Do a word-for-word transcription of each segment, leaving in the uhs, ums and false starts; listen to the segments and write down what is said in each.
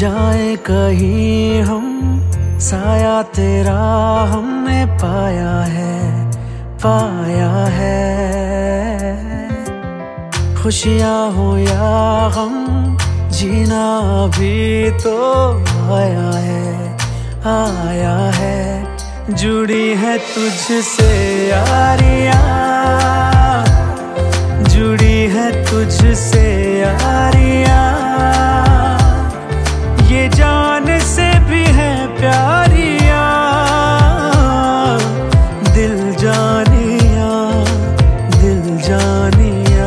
जाए कहीं हम, साया तेरा हमने पाया है, पाया है। खुशियाँ हो या गम, जीना भी तो आया है, आया है। जुड़ी है तुझसे यारियाँ, जुड़ी है तुझसे यारियाँ, ये जान से भी है प्यारियाँ, दिल जानिया, दिल जानिया।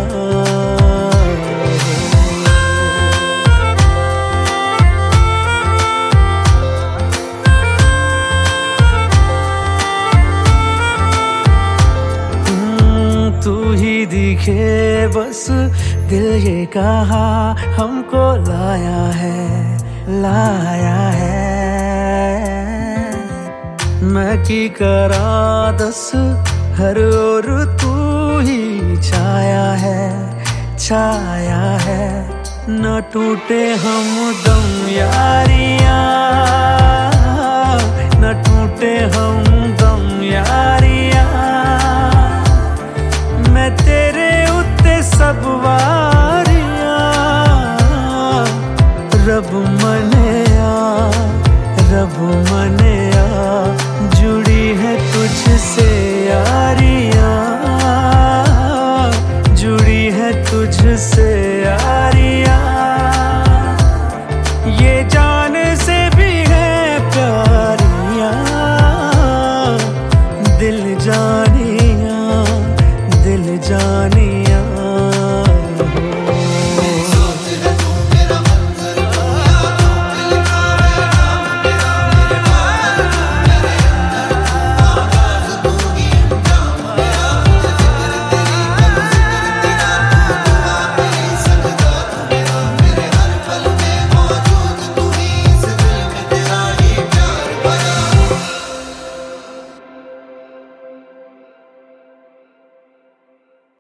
तू ही दिखे बस, दिल ये कहा हमको लाया है, लाया है। मैं की करा दस, हर ओर तू ही छाया है, छाया है। न टूटे हम दम यारियाँ, न टूटे हम